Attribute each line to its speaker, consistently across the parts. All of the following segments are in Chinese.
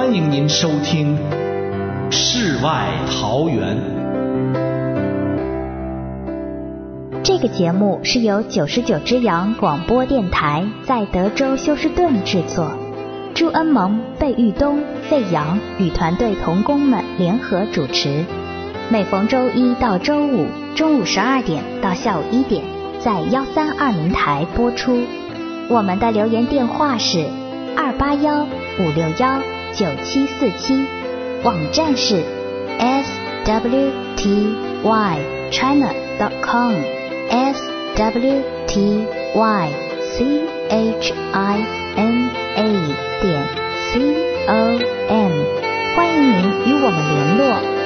Speaker 1: 欢迎您收听《世外桃源》。
Speaker 2: 这个节目是由99只羊广播电台在德州休斯顿制作，朱恩蒙、贝玉东、费扬与团队同工们联合主持，每逢周一到周五中午12点到下午1点在1320台播出。我们的留言电话是281-561-9747，网站是 swtychina.com swtychina.com， 欢迎您与我们联络。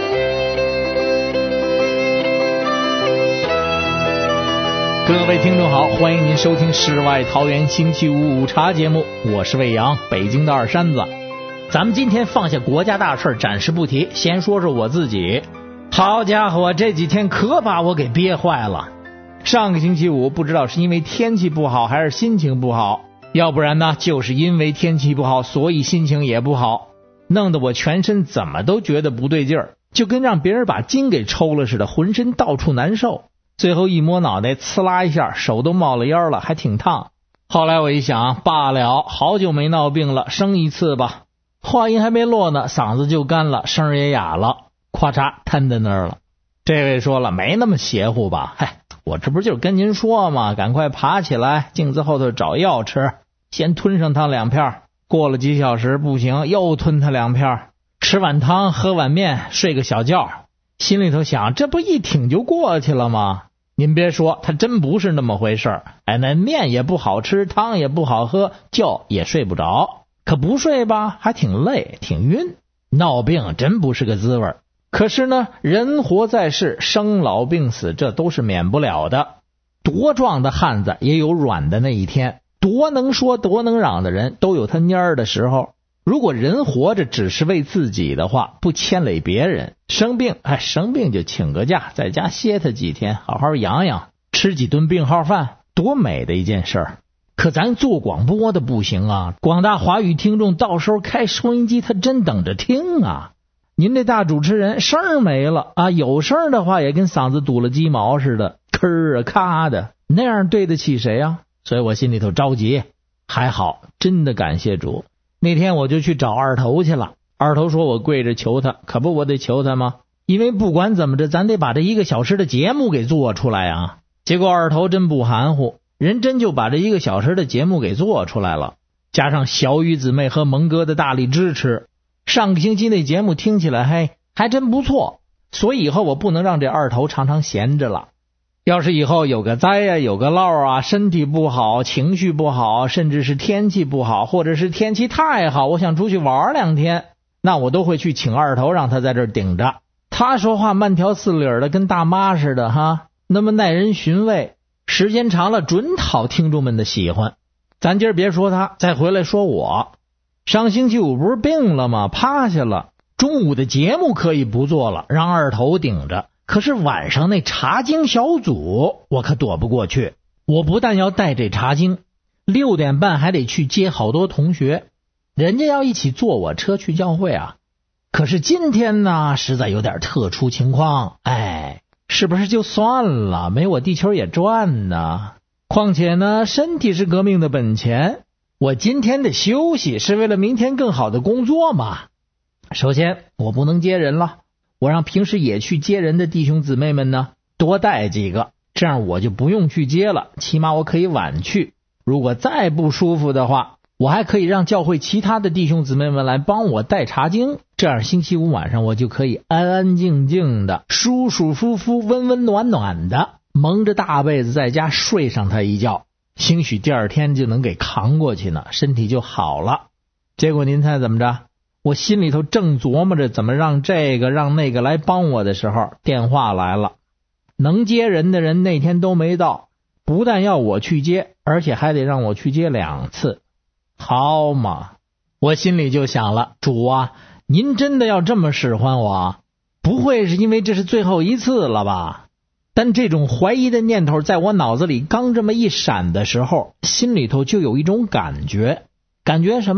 Speaker 3: 各位听众好，欢迎您收听世外桃源星期五午茶节目，我是魏阳，北京的二山子。咱们今天放下国家大事暂时不提，先说说我自己。好家伙，这几天可把我给憋坏了。上个星期五不知道是因为天气不好还是心情不好，要不然呢就是因为天气不好所以心情也不好，弄得我全身怎么都觉得不对劲儿，就跟让别人把筋给抽了似的，浑身到处难受。最后一摸脑袋，呲啦一下手都冒了烟了，还挺烫。后来我一想，罢了，好久没闹病了，生一次吧。话音还没落呢，嗓子就干了，声也哑了，咔嚓瘫在那儿了。这位说了，没那么邪乎吧？嗨，我这不就是跟您说嘛，赶快爬起来，镜子后头找药吃，先吞上它2片，过了几小时不行，又吞它2片，吃碗汤喝碗面，睡个小觉。心里头想，这不一挺就过去了吗？您别说，他真不是那么回事儿。哎，那面也不好吃，汤也不好喝，觉也睡不着。可不睡吧，还挺累，挺晕。闹病真不是个滋味。可是呢，人活在世，生老病死，这都是免不了的。多壮的汉子也有软的那一天，多能说多能嚷的人都有他蔫儿的时候。如果人活着只是为自己的话，不牵累别人，生病就请个假，在家歇他几天，好好养养，吃几顿病号饭，多美的一件事儿。可咱做广播的不行啊，广大华语听众到时候开收音机他真等着听啊。您这大主持人声儿没了啊，有声的话也跟嗓子堵了鸡毛似的，吭啊咔的，那样对得起谁啊？所以我心里头着急。还好，真的感谢主。那天我就去找二头去了，二头说我跪着求他，可不我得求他吗？因为不管怎么着，咱得把这1个小时的节目给做出来啊。结果二头真不含糊，人真就把这1个小时的节目给做出来了，加上小雨姊妹和蒙哥的大力支持，上个星期那节目听起来还真不错。所以以后我不能让这二头常常闲着了。要是以后有个灾呀，有个涝啊，身体不好，情绪不好，甚至是天气不好，或者是天气太好，我想出去玩2天，那我都会去请二头，让他在这儿顶着。他说话慢条斯理的，跟大妈似的哈，那么耐人寻味，时间长了准讨听众们的喜欢。咱今儿别说他，再回来说我。上星期五不是病了吗？趴下了，中午的节目可以不做了，让二头顶着。可是晚上那茶经小组我可躲不过去，我不但要带这茶经，6点半还得去接好多同学，人家要一起坐我车去教会啊。可是今天呢，实在有点特殊情况，是不是就算了，没我地球也转呢。况且呢，身体是革命的本钱，我今天的休息是为了明天更好的工作嘛。首先我不能接人了，我让平时也去接人的弟兄姊妹们呢多带几个，这样我就不用去接了，起码我可以晚去。如果再不舒服的话，我还可以让教会其他的弟兄姊妹们来帮我带茶经，这样星期五晚上我就可以安安静静的，舒舒服服，温温暖暖的蒙着大被子在家睡上他一觉，兴许第2天就能给扛过去呢，身体就好了。结果您猜怎么着？我心里头正琢磨着怎么让这个让那个来帮我的时候，电话来了。能接人的人那天都没到，不但要我去接，而且还得让我去接2次。好嘛，我心里就想了，主啊，您真的要这么使唤我？不会是因为这是最后一次了吧？但这种怀疑的念头在我脑子里刚这么一闪的时候，心里头就有一种感觉什么呢？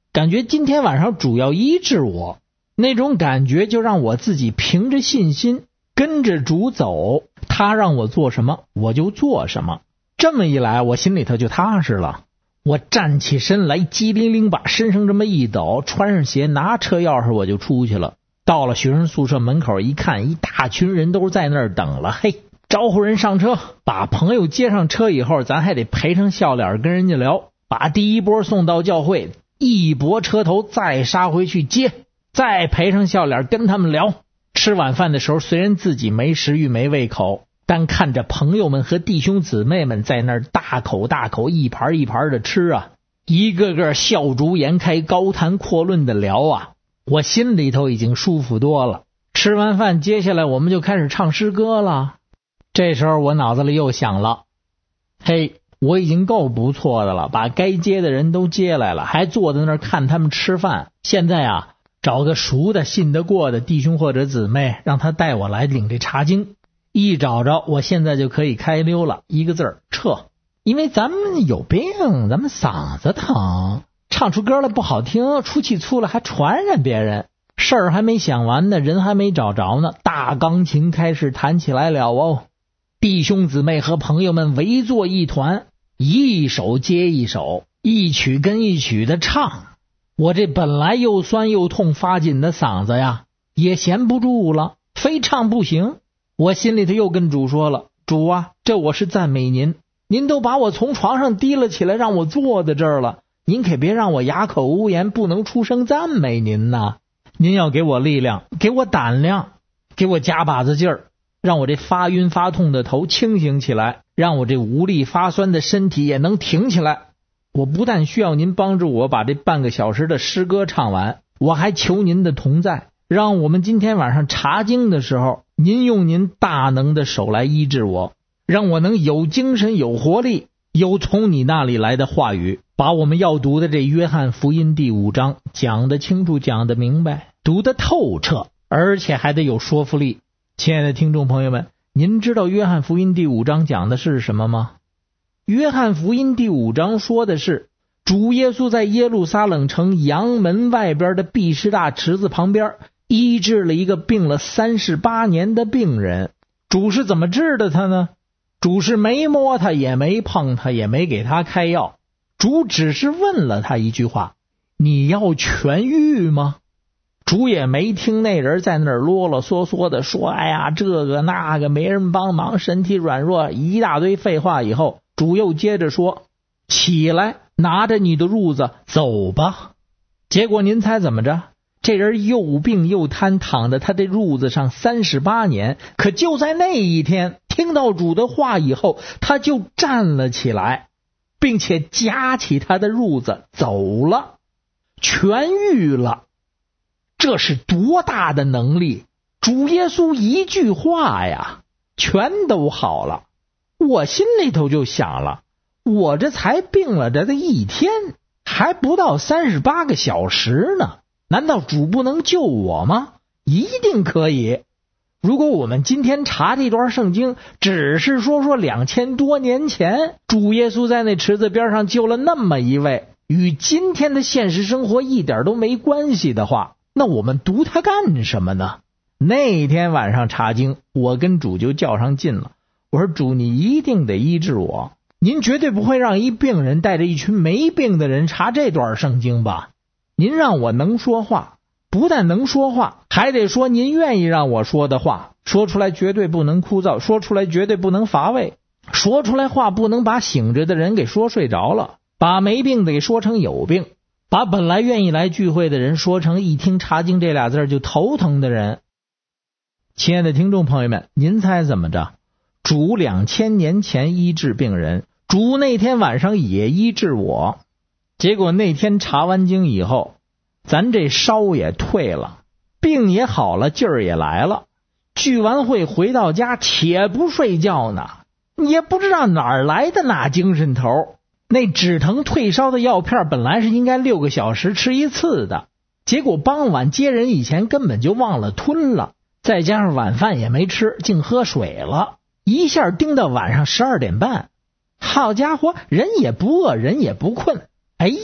Speaker 3: 感觉今天晚上主要医治我，那种感觉就让我自己凭着信心跟着主走，他让我做什么我就做什么。这么一来我心里头就踏实了。我站起身来，机灵灵把身上这么一抖，穿上鞋拿车钥匙我就出去了。到了学生宿舍门口一看，一大群人都在那儿等了。嘿，招呼人上车，把朋友接上车以后，咱还得赔上笑脸跟人家聊，把第一波送到教会，一拨车头再杀回去接，再赔上笑脸跟他们聊。吃晚饭的时候虽然自己没食欲没胃口，但看着朋友们和弟兄姊妹们在那儿大口大口一盘一盘的吃啊，一个个笑逐颜开，高谈阔论的聊啊，我心里头已经舒服多了。吃完饭接下来我们就开始唱诗歌了。这时候我脑子里又想了，嘿，我已经够不错的了，把该接的人都接来了，还坐在那儿看他们吃饭。现在啊，找个熟的信得过的弟兄或者姊妹，让他带我来领这查经。一找着，我现在就可以开溜了，一个字儿撤。因为咱们有病，咱们嗓子疼，唱出歌来不好听，出气粗了还传染别人。事儿还没想完呢，人还没找着呢，大钢琴开始弹起来了哦。弟兄姊妹和朋友们围坐一团，一首接一首，一曲跟一曲的唱。我这本来又酸又痛发紧的嗓子呀，也闲不住了，非唱不行。我心里头又跟主说了，主啊，这我是赞美您，您都把我从床上提了起来，让我坐在这儿了，您可别让我哑口无言，不能出声赞美您呐。您要给我力量，给我胆量，给我加把子劲儿，让我这发晕发痛的头清醒起来，让我这无力发酸的身体也能挺起来。我不但需要您帮助我把这半个小时的诗歌唱完，我还求您的同在，让我们今天晚上查经的时候，您用您大能的手来医治我，让我能有精神有活力，有从你那里来的话语，把我们要读的这约翰福音第5章讲得清楚，讲得明白，读得透彻，而且还得有说服力。亲爱的听众朋友们，您知道约翰福音第5章讲的是什么吗？约翰福音第5章说的是主耶稣在耶路撒冷城阳门外边的毕士大池子旁边医治了一个病了38年的病人。主是怎么治的他呢？主是没摸他，也没碰他，也没给他开药，主只是问了他一句话，你要痊愈吗？主也没听那人在那儿啰啰嗦嗦的说，哎呀，这个那个没人帮忙，身体软弱，一大堆废话。以后主又接着说，起来，拿着你的褥子走吧。结果您猜怎么着？这人又病又瘫，躺在他的褥子上38年，可就在那一天听到主的话以后，他就站了起来，并且夹起他的褥子走了，痊愈了。这是多大的能力！主耶稣一句话呀，全都好了。我心里头就想了，我这才病了这一天，还不到38个小时呢，难道主不能救我吗？一定可以。如果我们今天查这段圣经，只是说2000多年前主耶稣在那池子边上救了那么一位，与今天的现实生活一点都没关系的话，那我们读它干什么呢？那天晚上查经，我跟主就较上劲了。我说，主，你一定得医治我，您绝对不会让一病人带着一群没病的人查这段圣经吧？您让我能说话，不但能说话，还得说您愿意让我说的话，说出来绝对不能枯燥，说出来绝对不能乏味，说出来话不能把醒着的人给说睡着了，把没病的给说成有病，把本来愿意来聚会的人说成一听查经这俩字就头疼的人。亲爱的听众朋友们，您猜怎么着？主2000年前医治病人，主那天晚上也医治我。结果那天查完经以后，咱这烧也退了，病也好了，劲儿也来了。聚完会回到家，且不睡觉呢，也不知道哪儿来的那精神头。那止疼退烧的药片本来是应该6个小时吃一次的，结果傍晚接人以前根本就忘了吞了，再加上晚饭也没吃，净喝水了，一下盯到晚上12点半。好家伙，人也不饿，人也不困，哎呦，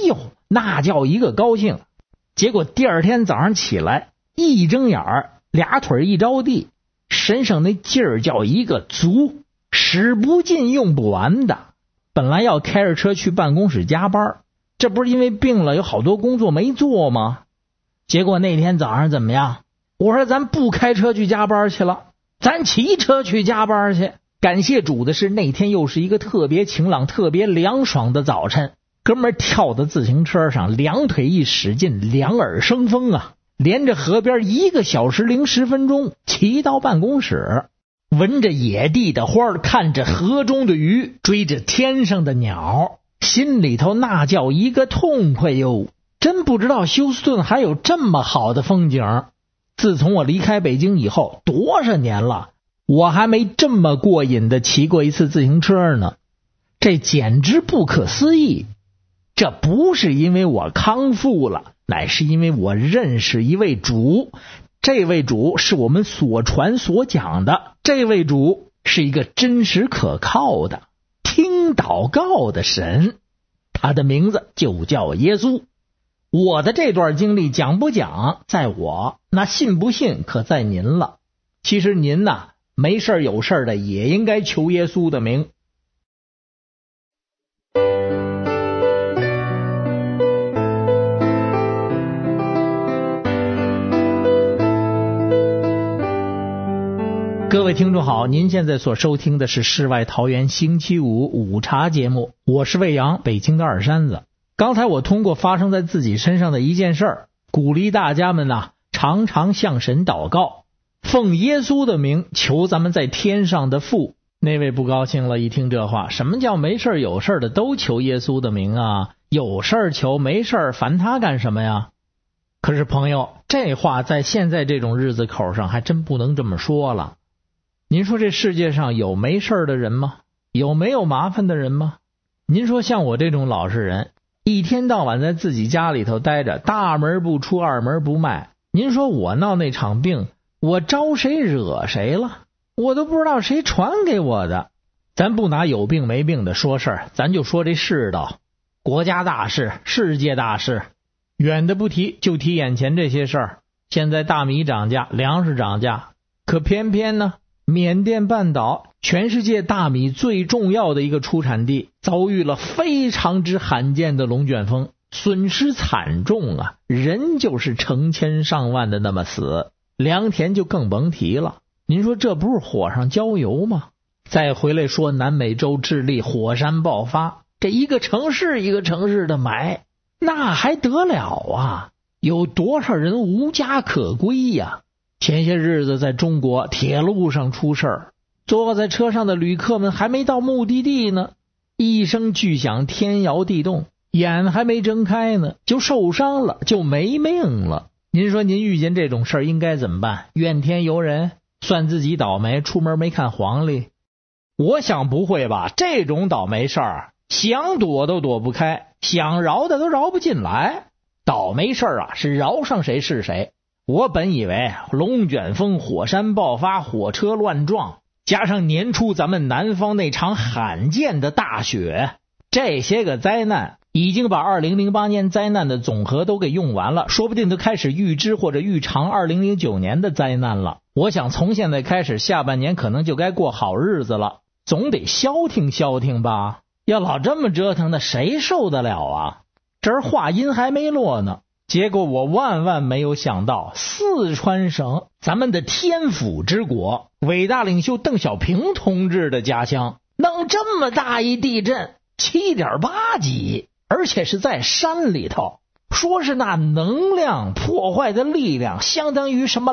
Speaker 3: 那叫一个高兴。结果第二天早上起来，一睁眼俩腿一着地，身上那劲儿叫一个足，使不尽用不完的。本来要开着车去办公室加班，这不是因为病了有好多工作没做吗？结果那天早上怎么样？我说咱不开车去加班去了，咱骑车去加班去。感谢主的是，那天又是一个特别晴朗特别凉爽的早晨，哥们儿跳到自行车上，两腿一使劲，两耳生风啊，连着河边1个小时零10分钟骑到办公室，闻着野地的花，看着河中的鱼，追着天上的鸟，心里头那叫一个痛快哟！真不知道休斯顿还有这么好的风景。自从我离开北京以后，多少年了，我还没这么过瘾的骑过一次自行车呢，这简直不可思议。这不是因为我康复了，乃是因为我认识一位主，这位主是我们所传所讲的，这位主是一个真实可靠的听祷告的神，他的名字就叫耶稣。我的这段经历讲不讲在我，那信不信可在您了。其实您呐，没事有事的也应该求耶稣的名。各位听众好，您现在所收听的是世外桃源星期五午茶节目，我是魏阳，北京的二山子。刚才我通过发生在自己身上的一件事儿，鼓励大家们呐，常常向神祷告，奉耶稣的名求咱们在天上的父。那位不高兴了，一听这话，什么叫没事有事的都求耶稣的名啊？有事求，没事烦他干什么呀？可是朋友，这话在现在这种日子口上还真不能这么说了。您说这世界上有没事的人吗？有没有麻烦的人吗？您说像我这种老实人，一天到晚在自己家里头待着，大门不出二门不迈，您说我闹那场病，我招谁惹谁了？我都不知道谁传给我的。咱不拿有病没病的说事儿，咱就说这世道，国家大事，世界大事，远的不提，就提眼前这些事儿。现在大米涨价，粮食涨价，可偏偏呢，缅甸半岛全世界大米最重要的一个出产地，遭遇了非常之罕见的龙卷风，损失惨重啊，人就是成千上万的那么死，良田就更甭提了。您说这不是火上浇油吗？再回来说南美洲智利火山爆发，这一个城市一个城市的埋，那还得了啊？有多少人无家可归呀？前些日子在中国铁路上出事儿，坐在车上的旅客们还没到目的地呢，一声巨响，天摇地动，眼还没睁开呢，就受伤了，就没命了。您说您遇见这种事儿应该怎么办？怨天尤人，算自己倒霉，出门没看黄历？我想不会吧，这种倒霉事儿想躲都躲不开，想饶的都饶不进来。倒霉事儿啊，是饶上谁是谁。我本以为龙卷风、火山爆发、火车乱撞，加上年初咱们南方那场罕见的大雪，这些个灾难已经把2008年灾难的总和都给用完了，说不定都开始预知或者预尝2009年的灾难了。我想从现在开始，下半年可能就该过好日子了，总得消停消停吧。要老这么折腾，那谁受得了啊？这儿话音还没落呢，结果我万万没有想到，四川省咱们的天府之国，伟大领袖邓小平同志的家乡，弄这么大一地震，7.8级，而且是在山里头，说是那能量破坏的力量相当于什么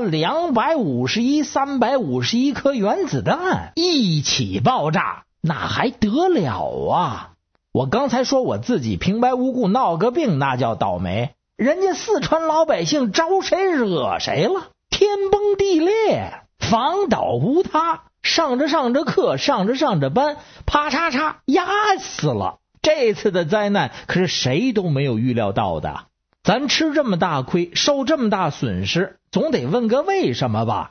Speaker 3: 251、351颗原子弹一起爆炸，那还得了啊？我刚才说我自己平白无故闹个病，那叫倒霉，人家四川老百姓招谁惹谁了？天崩地裂，房倒屋塌，上着上着课，上着上着班，啪嚓嚓压死了。这次的灾难可是谁都没有预料到的，咱吃这么大亏，受这么大损失，总得问个为什么吧。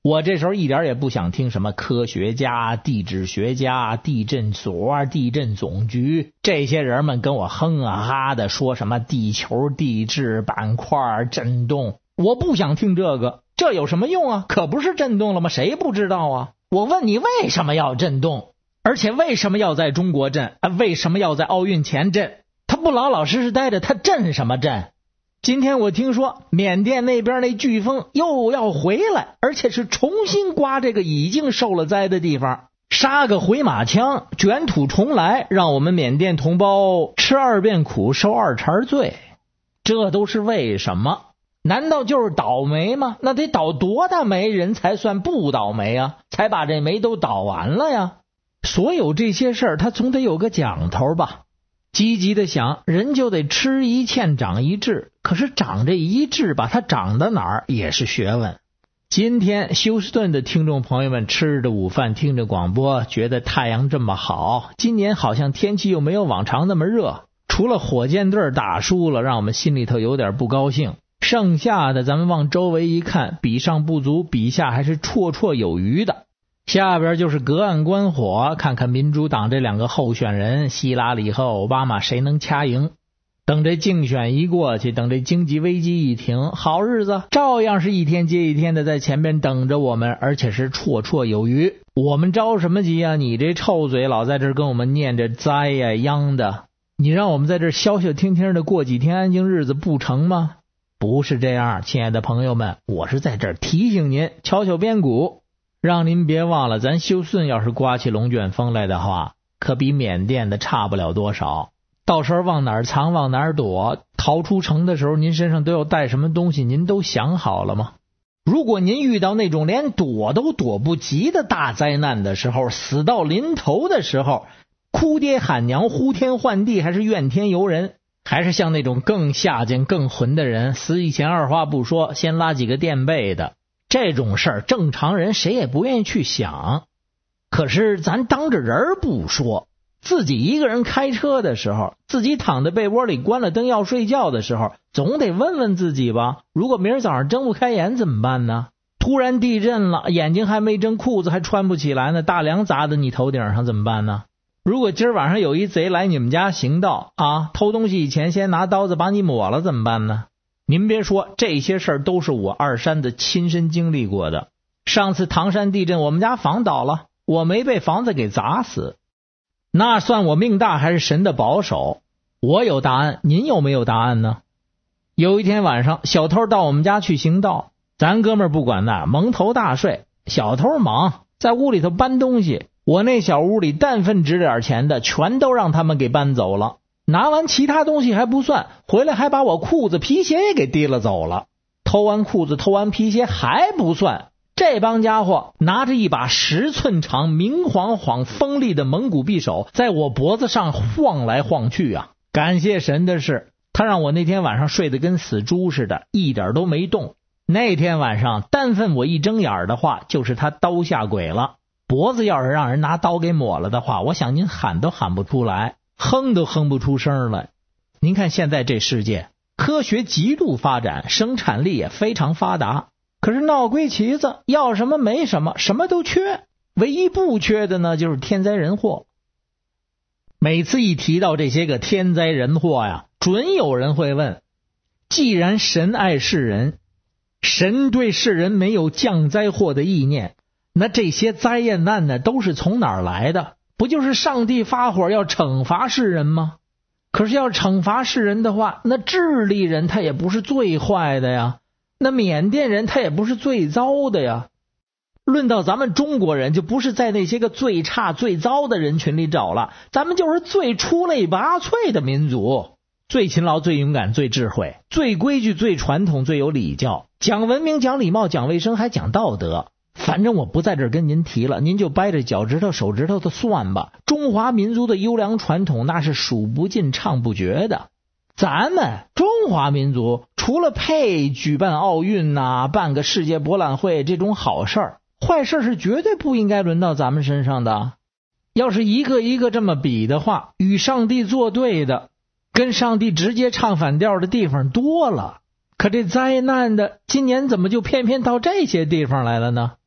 Speaker 3: 我这时候一点也不想听什么科学家、地质学家、地震所、地震总局这些人们跟我哼啊哈的说什么地球地质板块震动，我不想听这个，这有什么用啊？可不是震动了吗？谁不知道啊？我问你为什么要震动，而且为什么要在中国震，为什么要在奥运前震？他不老老实实待着，他震什么震？今天我听说缅甸那边那飓风又要回来，而且是重新刮这个已经受了灾的地方，杀个回马枪，卷土重来，让我们缅甸同胞吃2遍苦，受2茬罪。这都是为什么？难道就是倒霉吗？那得倒多大霉人才算不倒霉啊？才把这霉都倒完了呀？所有这些事儿，它总得有个讲头吧。积极的想，人就得吃一堑长一智，可是长这一智吧，它长到哪儿也是学问。今天休斯顿的听众朋友们吃着午饭，听着广播，觉得太阳这么好，今年好像天气又没有往常那么热，除了火箭队打输了，让我们心里头有点不高兴，剩下的咱们往周围一看，比上不足，比下还是绰绰有余的。下边就是隔岸观火，看看民主党这2个候选人希拉里和奥巴马谁能掐赢。等这竞选一过去，等这经济危机一停，好日子照样是一天接一天的在前边等着我们，而且是绰绰有余。我们着什么急啊？你这臭嘴老在这跟我们念着灾呀殃的，你让我们在这消消停停的过几天安静日子不成吗？不是这样，亲爱的朋友们，我是在这儿提醒您，敲敲边鼓，让您别忘了，咱休斯顿要是刮起龙卷风来的话，可比缅甸的差不了多少。到时候往哪儿藏，往哪儿躲，逃出城的时候您身上都要带什么东西，您都想好了吗？如果您遇到那种连躲都躲不及的大灾难的时候，死到临头的时候，哭爹喊娘，呼天唤地，还是怨天尤人，还是像那种更下贱更混的人，死以前二话不说先拉几个垫背的，这种事儿正常人谁也不愿意去想。可是咱当着人不说，自己一个人开车的时候，自己躺在被窝里关了灯要睡觉的时候，总得问问自己吧，如果明儿早上睁不开眼怎么办呢？突然地震了，眼睛还没睁，裤子还穿不起来呢，大梁砸在你头顶上怎么办呢？如果今儿晚上有一贼来你们家行盗啊，偷东西以前先拿刀子把你抹了怎么办呢？您别说，这些事儿都是我二山的亲身经历过的。上次唐山地震，我们家房倒了，我没被房子给砸死，那算我命大还是神的保守？我有答案，您有没有答案呢？有一天晚上，小偷到我们家去行盗，咱哥们儿不管那，蒙头大睡。小偷忙，在屋里头搬东西，我那小屋里但凡值点钱的，全都让他们给搬走了。拿完其他东西还不算，回来还把我裤子皮鞋也给提了走了。偷完裤子偷完皮鞋还不算，这帮家伙拿着一把10寸长明晃晃锋利的蒙古匕首，在我脖子上晃来晃去啊！感谢神的是，他让我那天晚上睡得跟死猪似的，一点都没动。那天晚上但凡我一睁眼的话，就是他刀下鬼了。脖子要是让人拿刀给抹了的话，我想您喊都喊不出来，哼都哼不出声来。您看现在这世界，科学极度发展，生产力也非常发达，可是闹归旗子，要什么没什么，什么都缺。唯一不缺的呢，就是天灾人祸。每次一提到这些个天灾人祸呀，准有人会问，既然神爱世人，神对世人没有降灾祸的意念，那这些灾难呢，都是从哪儿来的？不就是上帝发火要惩罚世人吗？可是要惩罚世人的话，那智利人他也不是最坏的呀，那缅甸人他也不是最糟的呀。论到咱们中国人，就不是在那些个最差最糟的人群里找了，咱们就是最出类拔萃的民族，最勤劳最勇敢最智慧，最规矩最传统最有礼教，讲文明讲礼貌讲卫生还讲道德。反正我不在这儿跟您提了，您就掰着脚趾头手指头的算吧。中华民族的优良传统那是数不尽唱不绝的。咱们中华民族除了配举办奥运办个世界博览会这种好事儿，坏事是绝对不应该轮到咱们身上的。要是一个一个这么比的话，与上帝作对的，跟上帝直接唱反调的地方多了。可这灾难的今年怎么就偏偏到这些地方来了呢？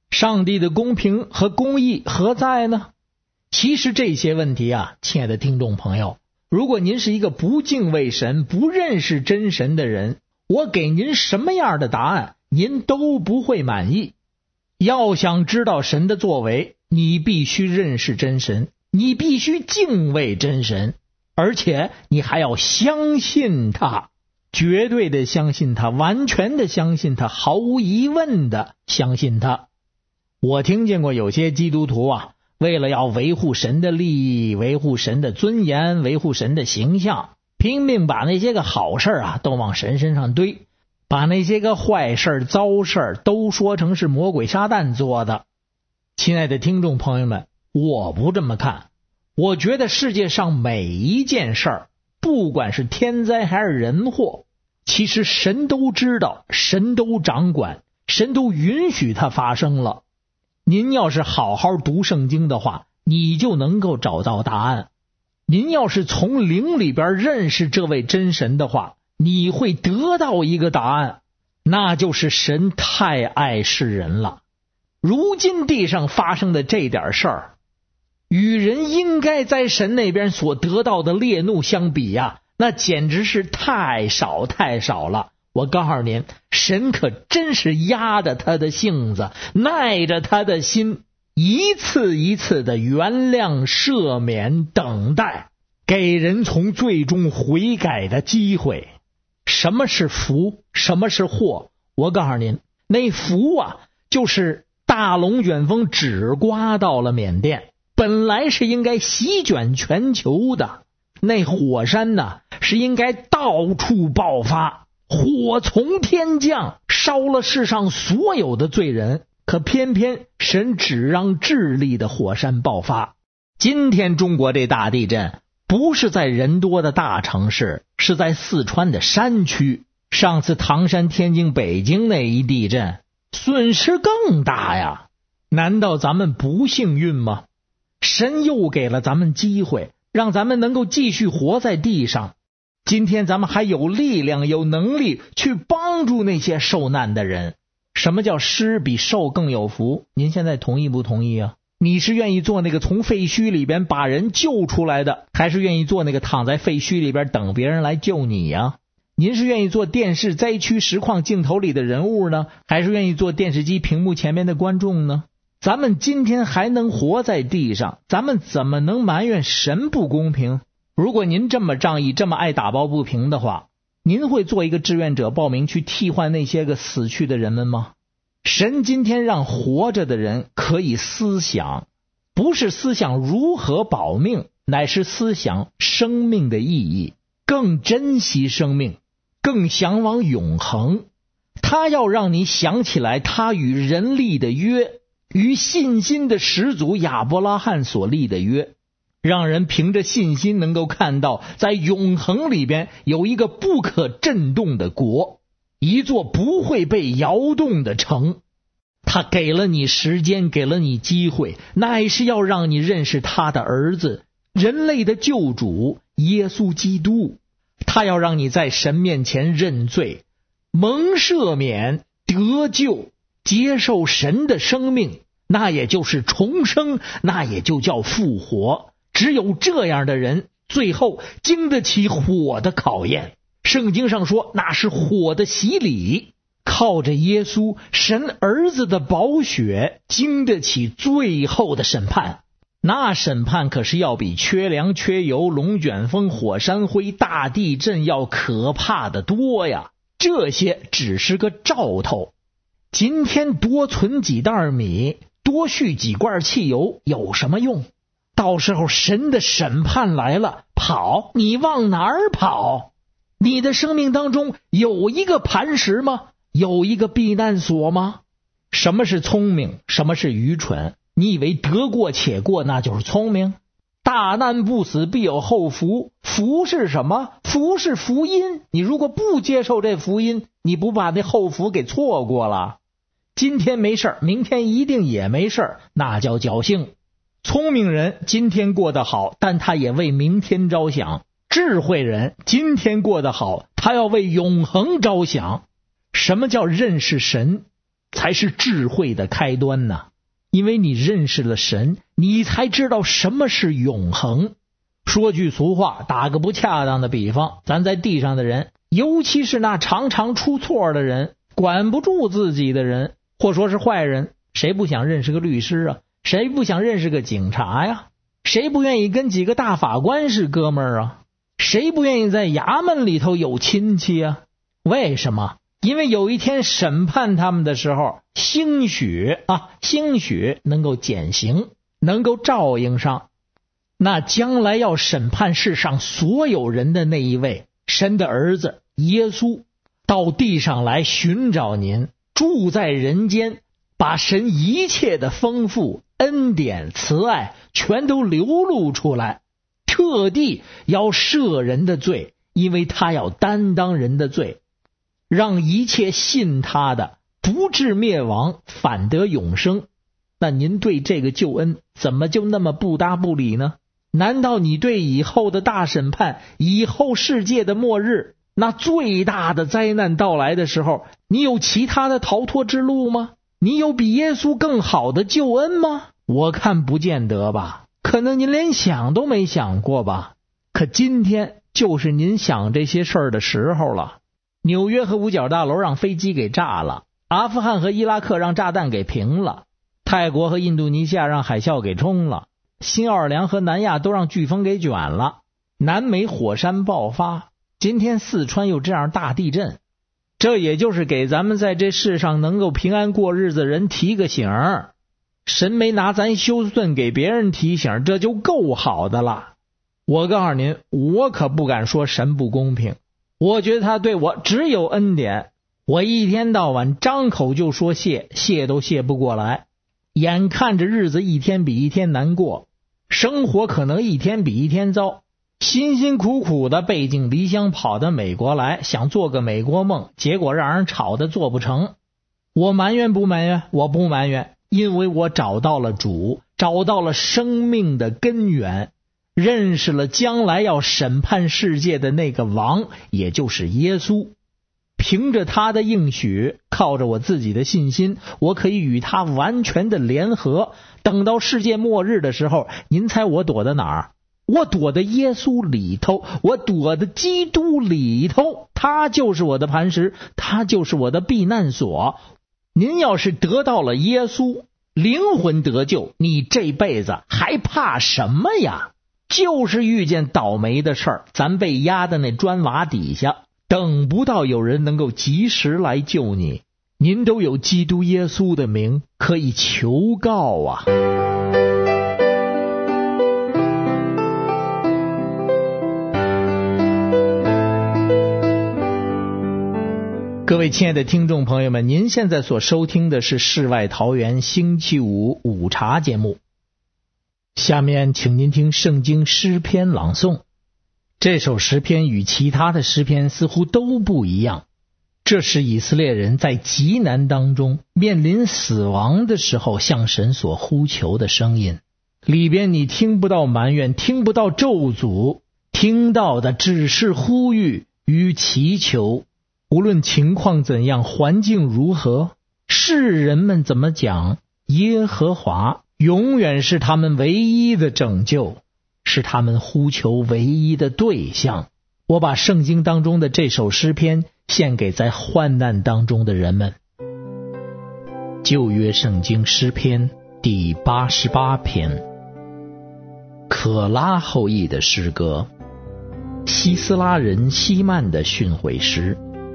Speaker 3: 上帝的公平和公义何在呢？其实这些问题啊，亲爱的听众朋友，如果您是一个不敬畏神、不认识真神的人，我给您什么样的答案，您都不会满意。要想知道神的作为，你必须认识真神，你必须敬畏真神，而且你还要相信他，绝对的相信他，完全的相信他，毫无疑问的相信他。我听见过有些基督徒啊，为了要维护神的利益，维护神的尊严，维护神的形象，拼命把那些个好事啊都往神身上堆，把那些个坏事糟事都说成是魔鬼撒旦做的。亲爱的听众朋友们，我不这么看。我觉得世界上每一件事儿，不管是天灾还是人祸，其实神都知道，神都掌管，神都允许它发生了。您要是好好读圣经的话，你就能够找到答案。您要是从灵里边认识这位真神的话，你会得到一个答案，那就是神太爱世人了。如今地上发生的这点事儿，与人应该在神那边所得到的烈怒相比呀，那简直是太少太少了。我告诉您，神可真是压着他的性子，耐着他的心，一次一次的原谅、赦免、等待，给人从最终悔改的机会。什么是福，什么是祸？我告诉您，那福啊，就是大龙卷风只刮到了缅甸，本来是应该席卷全球的。那火山呢，是应该到处爆发，火从天降，烧了世上所有的罪人，可偏偏神只让智利的火山爆发。今天中国这大地震不是在人多的大城市，是在四川的山区。上次唐山、天津、北京那一地震，损失更大呀。难道咱们不幸运吗？神又给了咱们机会，让咱们能够继续活在地上。今天咱们还有力量、有能力去帮助那些受难的人。什么叫施比受更有福？您现在同意不同意啊？你是愿意做那个从废墟里边把人救出来的，还是愿意做那个躺在废墟里边等别人来救你呀？您是愿意做电视灾区实况镜头里的人物呢，还是愿意做电视机屏幕前面的观众呢？咱们今天还能活在地上，咱们怎么能埋怨神不公平？如果您这么仗义，这么爱打抱不平的话，您会做一个志愿者报名去替换那些个死去的人们吗？神今天让活着的人可以思想，不是思想如何保命，乃是思想生命的意义，更珍惜生命，更向往永恒。他要让你想起来他与人立的约，与信心的始祖亚伯拉罕所立的约，让人凭着信心能够看到在永恒里边有一个不可震动的国，一座不会被摇动的城。他给了你时间，给了你机会，乃是要让你认识他的儿子，人类的救主耶稣基督。他要让你在神面前认罪，蒙赦免，得救，接受神的生命，那也就是重生，那也就叫复活。只有这样的人，最后经得起火的考验。圣经上说，那是火的洗礼，靠着耶稣神儿子的宝血，经得起最后的审判。那审判可是要比缺粮、缺油、龙卷风、火山灰、大地震要可怕的多呀。这些只是个兆头。今天多存几袋米，多蓄几罐汽油有什么用？到时候神的审判来了，跑，你往哪儿跑？你的生命当中有一个磐石吗？有一个避难所吗？什么是聪明？什么是愚蠢？你以为得过且过那就是聪明？大难不死必有后福。福是什么？福是福音。你如果不接受这福音，你不把那后福给错过了。今天没事，明天一定也没事，那叫侥幸。聪明人今天过得好，但他也为明天着想。智慧人今天过得好，他要为永恒着想。什么叫认识神？ 才是智慧的开端呢。因为你认识了神，你才知道什么是永恒。说句俗话，打个不恰当的比方，咱在地上的人，尤其是那常常出错的人，管不住自己的人，或说是坏人，谁不想认识个律师啊？谁不想认识个警察呀？谁不愿意跟几个大法官是哥们儿啊？谁不愿意在衙门里头有亲戚啊？为什么？因为有一天审判他们的时候，兴许能够减刑，能够照应上那将来要审判世上所有人的那一位神的儿子耶稣，到地上来寻找您，住在人间，把神一切的丰富、恩典、慈爱全都流露出来，特地要赦人的罪，因为他要担当人的罪，让一切信他的不至灭亡，反得永生。那您对这个救恩怎么就那么不搭不理呢？难道你对以后的大审判，以后世界的末日，那最大的灾难到来的时候，你有其他的逃脱之路吗？你有比耶稣更好的救恩吗？我看不见得吧，可能您连想都没想过吧。可今天就是您想这些事儿的时候了。纽约和五角大楼让飞机给炸了，阿富汗和伊拉克让炸弹给平了，泰国和印度尼西亚让海啸给冲了，新奥尔良和南亚都让飓风给卷了，南美火山爆发，今天四川又这样大地震。这也就是给咱们在这世上能够平安过日子的人提个醒，神没拿咱休斯顿给别人提醒，这就够好的了。我告诉您，我可不敢说神不公平，我觉得他对我只有恩典。我一天到晚张口就说谢都谢不过来，眼看着日子一天比一天难过，生活可能一天比一天糟，辛辛苦苦的背井离乡跑到美国来，想做个美国梦，结果让人吵得做不成。我埋怨不埋怨？我不埋怨，因为我找到了主，找到了生命的根源，认识了将来要审判世界的那个王，也就是耶稣。凭着他的应许，靠着我自己的信心，我可以与他完全的联合。等到世界末日的时候，您猜我躲在哪儿？我躲在耶稣里头，我躲在基督里头，他就是我的磐石，他就是我的避难所。您要是得到了耶稣，灵魂得救，你这辈子还怕什么呀？就是遇见倒霉的事儿，咱被压在那砖瓦底下，等不到有人能够及时来救你。您都有基督耶稣的名可以求告啊。各位亲爱的听众朋友们，您现在所收听的是世外桃源星期五午茶节目。下面请您听圣经诗篇朗诵。这首诗篇与其他的诗篇似乎都不一样，这是以色列人在极难当中面临死亡的时候向神所呼求的声音。里边你听不到埋怨，听不到咒诅，听到的只是呼吁与祈求。无论情况怎样，环境如何，世人们怎么讲，耶和华永远是他们唯一的拯救，是他们呼求唯一的对象。我把圣经当中的这首诗篇献给在患难当中的人们。旧约圣经诗篇第88篇，可拉后裔的诗歌，希斯拉人希曼的训诲诗。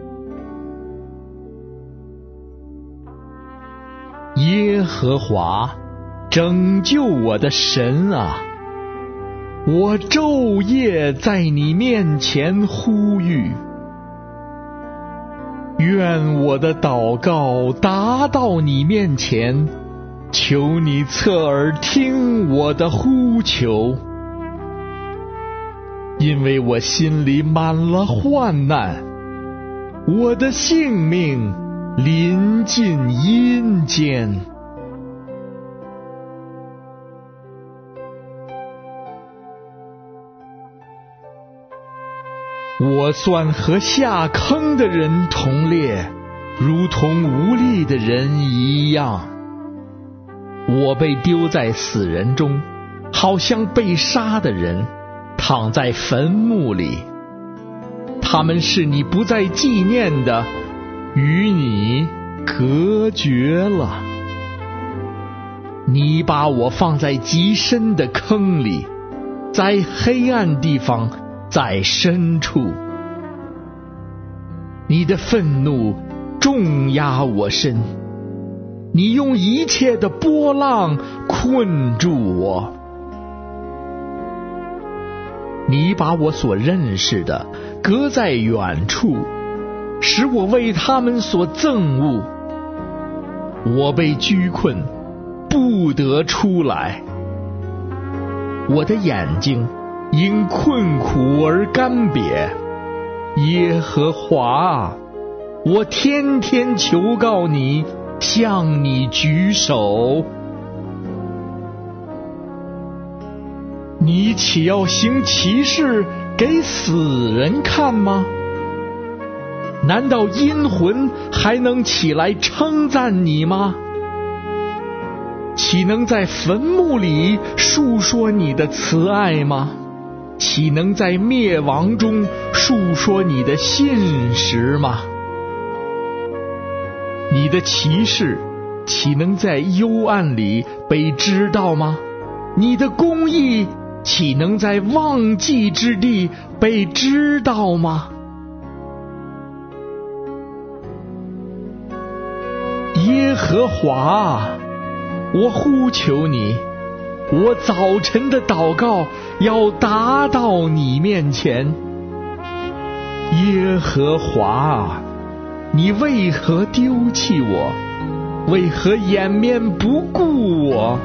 Speaker 3: 耶和华，拯救我的神啊，我昼夜在你面前呼吁，愿我的祷告达到你面前，求你侧耳听我的呼求。因为我心里满了患难，我的性命临近阴间。我算和下坑的人同列，
Speaker 4: 如同无力的人一样。我被丢在死人中，好像被杀的人，躺在坟墓里。他们是你不再纪念的，与你隔绝了。你把我放在极深的坑里，在黑暗地方，在深处。你的愤怒重压我身，你用一切的波浪困住我。你把我所认识的隔在远处，使我为他们所憎恶。我被拘困，不得出来。我的眼睛因困苦而干瘪。耶和华，我天天求告你，向你举手。你岂要行奇事给死人看吗？难道阴魂还能起来称赞你吗？岂能在坟墓里述说你的慈爱吗？岂能在灭亡中述说你的信实吗？你的奇事岂能在幽暗里被知道吗？你的公义岂能在忘记之地被知道吗？耶和华，我呼求你，我早晨的祷告要达到你面前。耶和华，你为何丢弃我？为何掩面不顾我？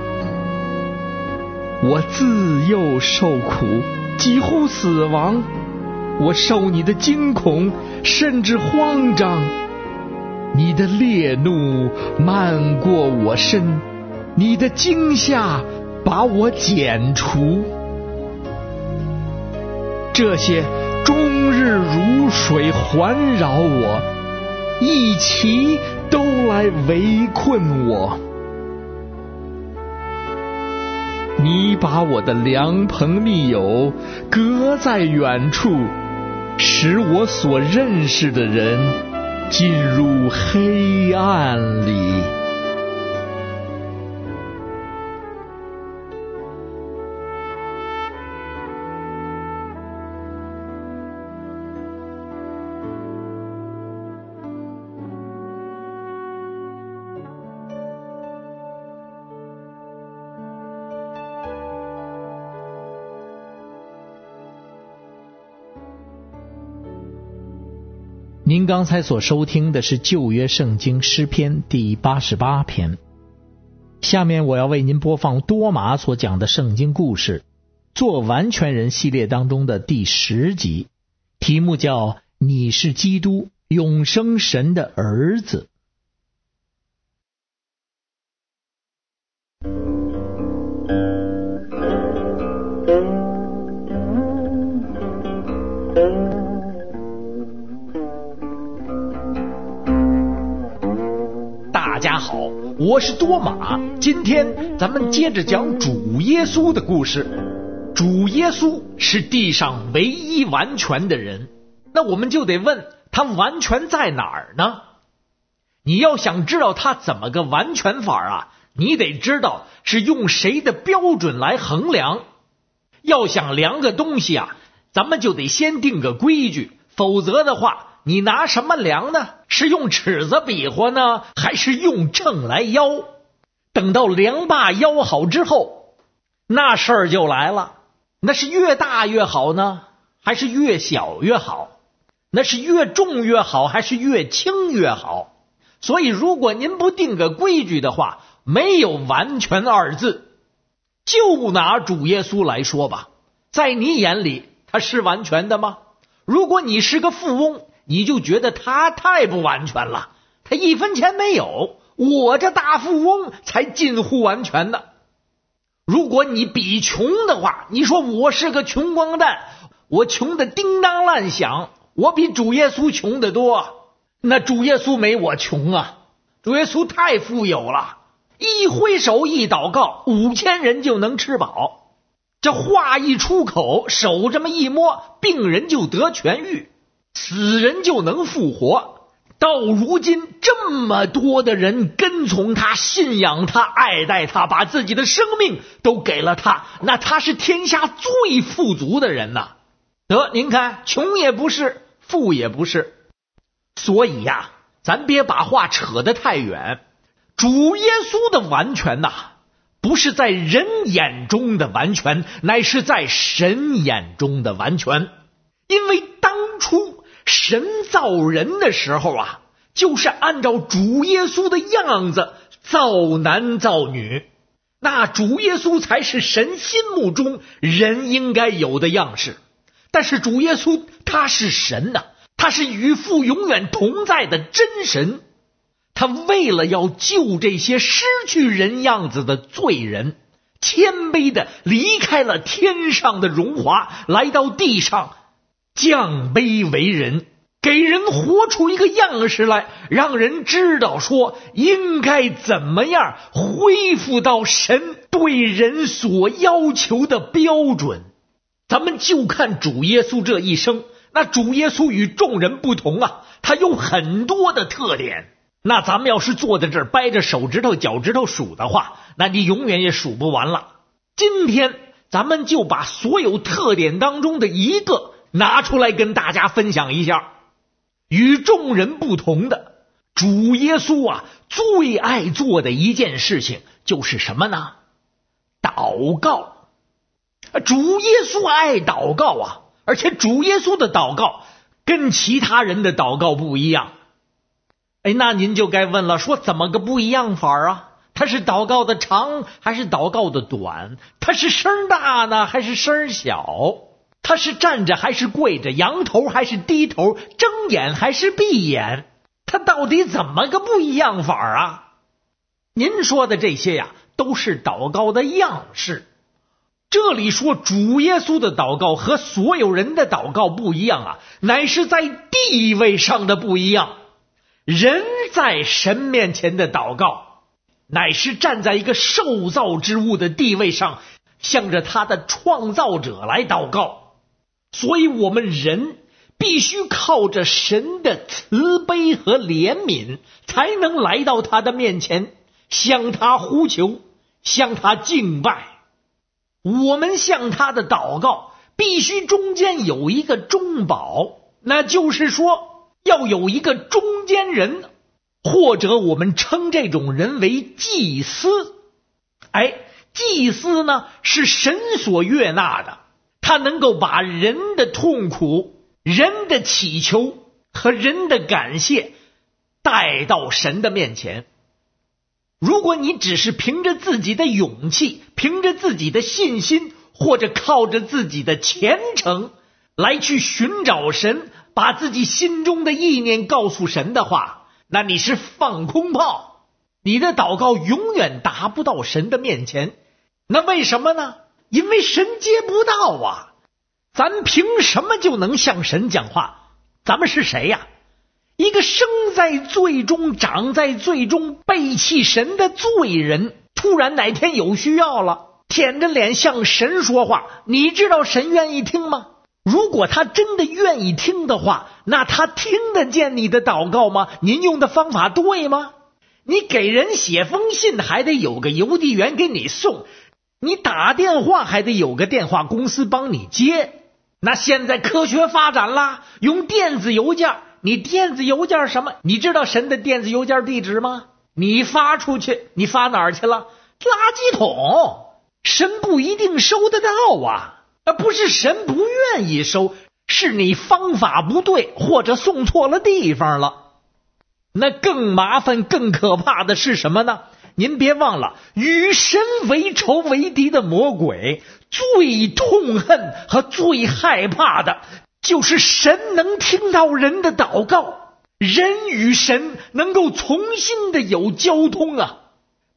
Speaker 4: 我自幼受苦，几乎死亡。我受你的惊恐，甚至慌张。你的烈怒漫过我身，你的惊吓把我剪除。这些终日如水环绕我，一齐都来围困我。你把我的良朋密友隔在远处，使我所认识的人进入黑暗里。
Speaker 3: 您刚才所收听的是旧约圣经诗篇第88篇。下面我要为您播放多马所讲的圣经故事，做完全人系列当中的第10集，题目叫你是基督，永生神的儿子。大家好，我是多马。今天咱们接着讲主耶稣的故事。主耶稣是地上唯一完全的人，那我们就得问他完全在哪儿呢？你要想知道他怎么个完全法啊，你得知道是用谁的标准来衡量。要想量个东西啊，咱们就得先定个规矩，否则的话你拿什么量呢？是用尺子比划呢，还是用秤来腰？等到量罢腰好之后，那事儿就来了。那是越大越好呢，还是越小越好？那是越重越好，还是越轻越好？所以如果您不定个规矩的话，没有完全二字。就拿主耶稣来说吧，在你眼里他是完全的吗？如果你是个富翁，你就觉得他太不完全了，他1分钱没有，我这大富翁才近乎完全的。如果你比穷的话，你说我是个穷光蛋，我穷的叮当乱响，我比主耶稣穷得多。 那主耶稣没我穷啊，主耶稣太富有了，一挥手一祷告，5000人就能吃饱。这话一出口，手这么一摸，病人就得痊愈，死人就能复活。到如今这么多的人跟从他，信仰他，爱戴他，把自己的生命都给了他，那他是天下最富足的人呐。您看，穷也不是，富也不是。所以呀，咱别把话扯得太远。主耶稣的完全呐，不是在人眼中的完全，乃是在神眼中的完全。因为当初神造人的时候啊，就是按照主耶稣的样子造男造女，那主耶稣才是神心目中人应该有的样式。但是主耶稣他是神呐，他是与父永远同在的真神，他为了要救这些失去人样子的罪人，谦卑的离开了天上的荣华，来到地上降卑为人，给人活出一个样式来，让人知道说应该怎么样恢复到神对人所要求的标准。咱们就看主耶稣这一生，那主耶稣与众人不同啊，他有很多的特点。那咱们要是坐在这儿掰着手指头脚趾头数的话，那你永远也数不完了。今天咱们就把所有特点当中的一个拿出来跟大家分享一下。与众人不同的，主耶稣啊，最爱做的一件事情就是什么呢？祷告。主耶稣爱祷告啊，而且主耶稣的祷告跟其他人的祷告不一样。那您就该问了，说怎么个不一样法啊？他是祷告的长还是祷告的短？他是声大呢还是声小？他是站着还是跪着？仰头还是低头？睁眼还是闭眼？他到底怎么个不一样法啊？您说的这些呀，都是祷告的样式。这里说主耶稣的祷告和所有人的祷告不一样啊，乃是在地位上的不一样。人在神面前的祷告，乃是站在一个受造之物的地位上，向着他的创造者来祷告。所以我们人必须靠着神的慈悲和怜悯，才能来到他的面前，向他呼求，向他敬拜。我们向他的祷告必须中间有一个中保，那就是说要有一个中间人，或者我们称这种人为祭司。祭司呢是神所悦纳的，他能够把人的痛苦、人的祈求和人的感谢带到神的面前。如果你只是凭着自己的勇气，凭着自己的信心，或者靠着自己的虔诚来去寻找神，把自己心中的意念告诉神的话，那你是放空炮，你的祷告永远达不到神的面前。那为什么呢？因为神接不到啊。咱凭什么就能向神讲话？咱们是谁呀？一个生在罪中长在罪中背弃神的罪人，突然哪天有需要了，舔着脸向神说话，你知道神愿意听吗？如果他真的愿意听的话，那他听得见你的祷告吗？您用的方法对吗？你给人写封信还得有个邮递员给你送，你打电话还得有个电话公司帮你接。那现在科学发展啦，用电子邮件，你电子邮件什么？你知道神的电子邮件地址吗？你发出去，你发哪儿去了？垃圾桶。神不一定收得到啊，不是神不愿意收，是你方法不对，或者送错了地方了。那更麻烦更可怕的是什么呢？您别忘了，与神为仇为敌的魔鬼最痛恨和最害怕的就是神能听到人的祷告，人与神能够重新的有交通啊。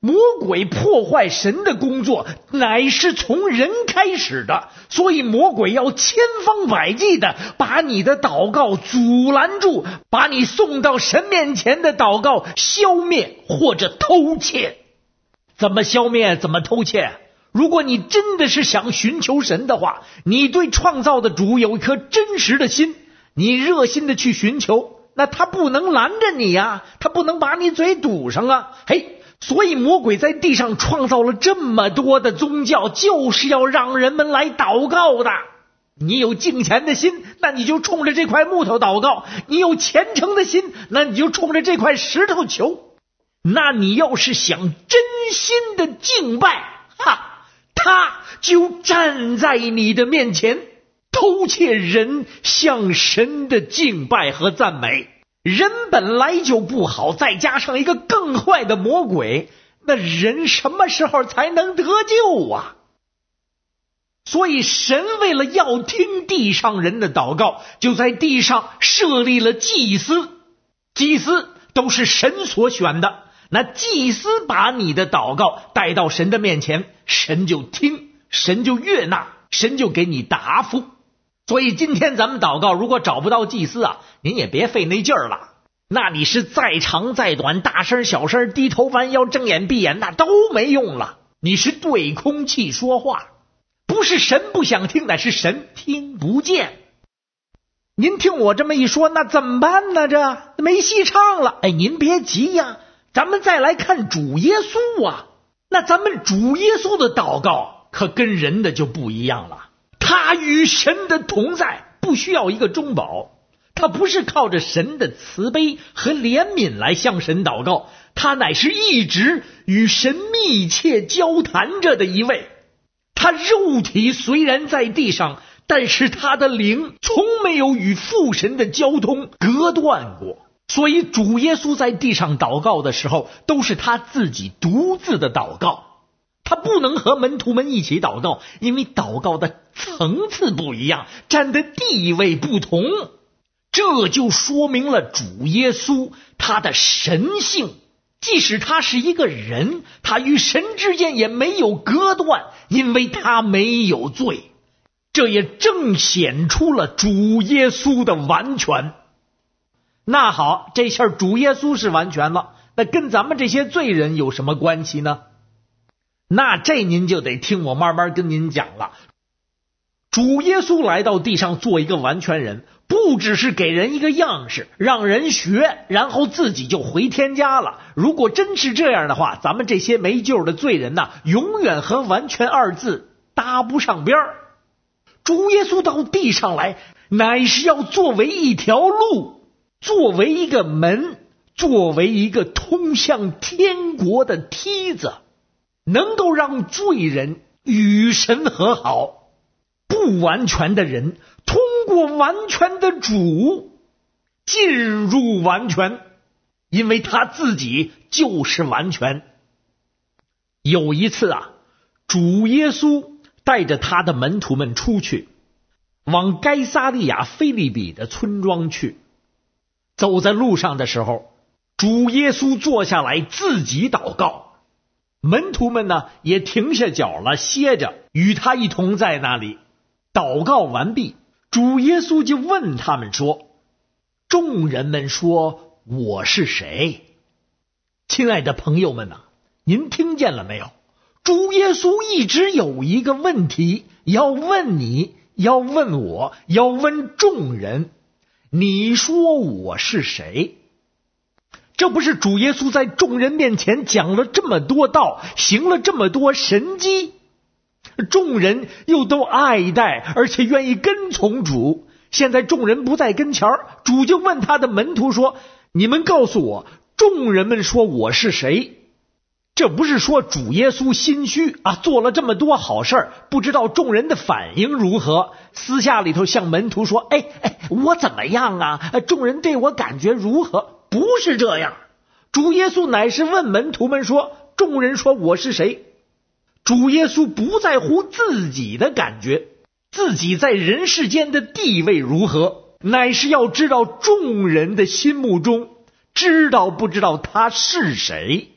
Speaker 3: 魔鬼破坏神的工作乃是从人开始的，所以魔鬼要千方百计的把你的祷告阻拦住，把你送到神面前的祷告消灭或者偷窃。怎么消灭？怎么偷窃？如果你真的是想寻求神的话，你对创造的主有一颗真实的心，你热心的去寻求，那他不能拦着你呀，他不能把你嘴堵上啊。所以魔鬼在地上创造了这么多的宗教，就是要让人们来祷告的。你有敬虔的心，那你就冲着这块木头祷告；你有虔诚的心，那你就冲着这块石头求。那你要是想真心的敬拜，他就站在你的面前，偷窃人向神的敬拜和赞美。人本来就不好，再加上一个更坏的魔鬼，那人什么时候才能得救啊？所以神为了要听地上人的祷告，就在地上设立了祭司。祭司都是神所选的，那祭司把你的祷告带到神的面前，神就听，神就悦纳，神就给你答复。所以今天咱们祷告，如果找不到祭司啊，您也别费那劲儿了。那你是再长再短，大声小声，低头弯腰，睁眼闭眼，那都没用了。你是对空气说话，不是神不想听，乃是神听不见。您听我这么一说，那怎么办呢？这没戏唱了。您别急呀，咱们再来看主耶稣啊。那咱们主耶稣的祷告可跟人的就不一样了。他与神的同在，不需要一个中保，他不是靠着神的慈悲和怜悯来向神祷告，他乃是一直与神密切交谈着的一位。他肉体虽然在地上，但是他的灵从没有与父神的交通隔断过。所以主耶稣在地上祷告的时候，都是他自己独自的祷告，他不能和门徒们一起祷告，因为祷告的层次不一样，站的地位不同。这就说明了主耶稣他的神性，即使他是一个人，他与神之间也没有隔断，因为他没有罪。这也正显出了主耶稣的完全。那好，这下主耶稣是完全了，那跟咱们这些罪人有什么关系呢？那这您就得听我慢慢跟您讲了。主耶稣来到地上做一个完全人，不只是给人一个样式让人学，然后自己就回天家了。如果真是这样的话，咱们这些没救的罪人呐，永远和完全二字搭不上边儿。主耶稣到地上来，乃是要作为一条路，作为一个门，作为一个通向天国的梯子，能够让罪人与神和好。不完全的人通过完全的主进入完全，因为他自己就是完全。有一次啊，主耶稣带着他的门徒们出去，往该撒利亚腓立比的村庄去。走在路上的时候，主耶稣坐下来自己祷告，门徒们呢也停下脚了，歇着，与他一同在那里。祷告完毕，主耶稣就问他们说：众人们说我是谁？亲爱的朋友们啊，您听见了没有？主耶稣一直有一个问题要问你，要问我，要问众人，你说我是谁？这不是主耶稣在众人面前讲了这么多道，行了这么多神迹，众人又都爱戴，而且愿意跟从主。现在众人不在跟前，主就问他的门徒说：你们告诉我，众人们说我是谁？这不是说主耶稣心虚啊，做了这么多好事，不知道众人的反应如何，私下里头向门徒说：我怎么样啊？众人对我感觉如何？不是这样。主耶稣乃是问门徒们说：众人说我是谁？主耶稣不在乎自己的感觉，自己在人世间的地位如何，乃是要知道众人的心目中知道不知道他是谁。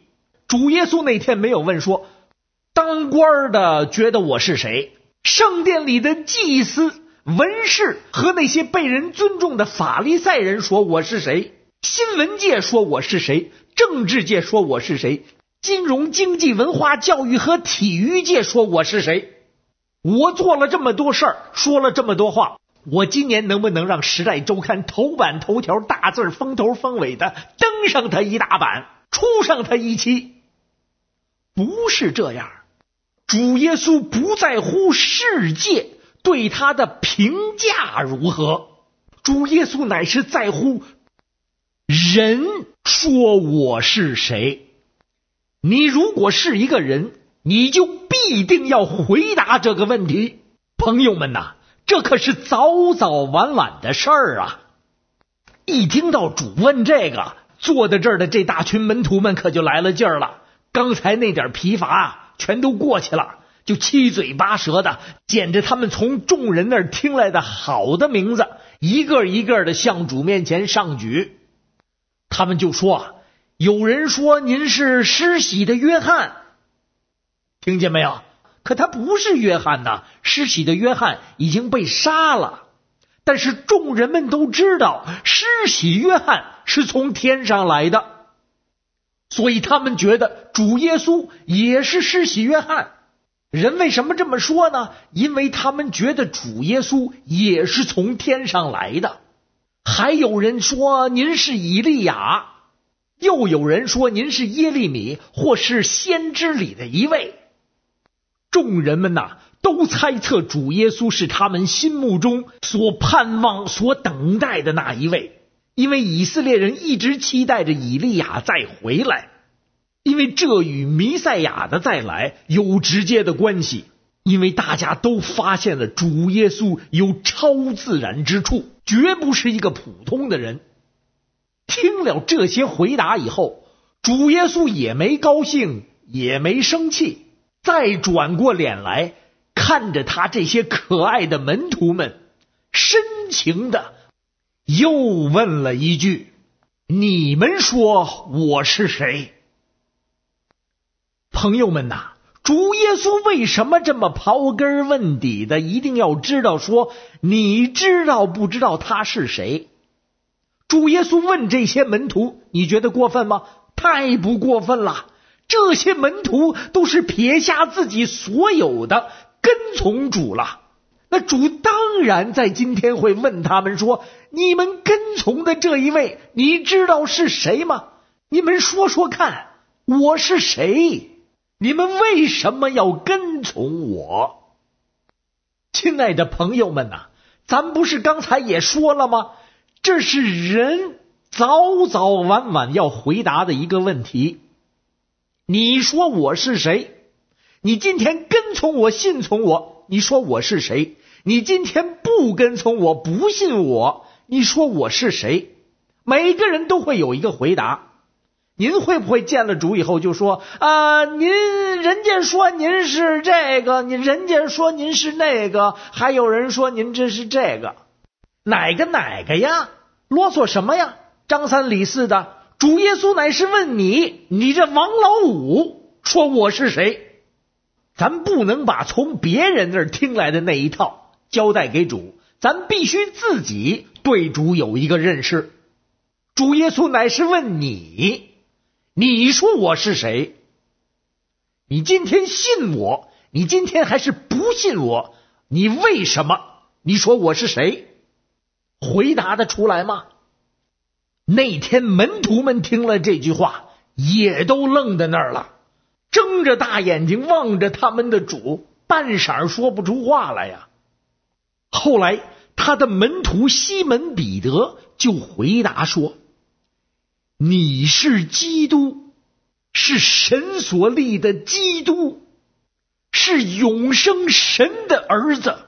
Speaker 3: 主耶稣那天没有问说，当官的觉得我是谁，圣殿里的祭司、文士和那些被人尊重的法利赛人说我是谁，新闻界说我是谁，政治界说我是谁，金融、经济、文化、教育和体育界说我是谁。我做了这么多事儿，说了这么多话，我今年能不能让《时代周刊》头版头条大字风头风尾的登上它一大版，出上它一期？不是这样。主耶稣不在乎世界对他的评价如何，主耶稣乃是在乎人说我是谁。你如果是一个人，你就必定要回答这个问题。朋友们呐，这可是早早晚晚的事儿啊！一听到主问这个，坐在这儿的这大群门徒们可就来了劲儿了。刚才那点疲乏全都过去了，就七嘴八舌的捡着他们从众人那儿听来的好的名字，一个一个的向主面前上举。他们就说，有人说您是施洗的约翰，听见没有？可他不是约翰呐，施洗的约翰已经被杀了。但是众人们都知道，施洗约翰是从天上来的，所以他们觉得主耶稣也是施洗约翰。人为什么这么说呢？因为他们觉得主耶稣也是从天上来的。还有人说您是以利亚，又有人说您是耶利米，或是先知里的一位。众人们呐，都猜测主耶稣是他们心目中所盼望、所等待的那一位，因为以色列人一直期待着以利亚再回来，因为这与弥赛亚的再来有直接的关系，因为大家都发现了主耶稣有超自然之处，绝不是一个普通的人。听了这些回答以后，主耶稣也没高兴，也没生气，再转过脸来看着他这些可爱的门徒们，深情的又问了一句，你们说我是谁？朋友们呐，主耶稣为什么这么刨根问底的一定要知道说，你知道不知道他是谁？主耶稣问这些门徒，你觉得过分吗？太不过分了。这些门徒都是撇下自己所有的跟从主了，那主当然在今天会问他们说，你们跟从的这一位，你知道是谁吗？你们说说看，我是谁？你们为什么要跟从我？亲爱的朋友们呐，咱不是刚才也说了吗？这是人早早晚晚要回答的一个问题。你说我是谁？你今天跟从我、信从我，你说我是谁？你今天不跟从我、不信我，你说我是谁？每个人都会有一个回答。您会不会见了主以后就说人家说您是这个，人家说您是那个，还有人说您这是这个，哪个呀？啰嗦什么呀？张三李四的。主耶稣乃是问你，你这王老五说我是谁？咱不能把从别人那儿听来的那一套交代给主，咱必须自己对主有一个认识。主耶稣乃是问你，你说我是谁？你今天信我，你今天还是不信我？你为什么？你说我是谁？回答得出来吗？那天门徒们听了这句话，也都愣在那儿了，睁着大眼睛望着他们的主，半晌说不出话来呀。后来他的门徒西门彼得就回答说，你是基督，是神所立的基督，是永生神的儿子。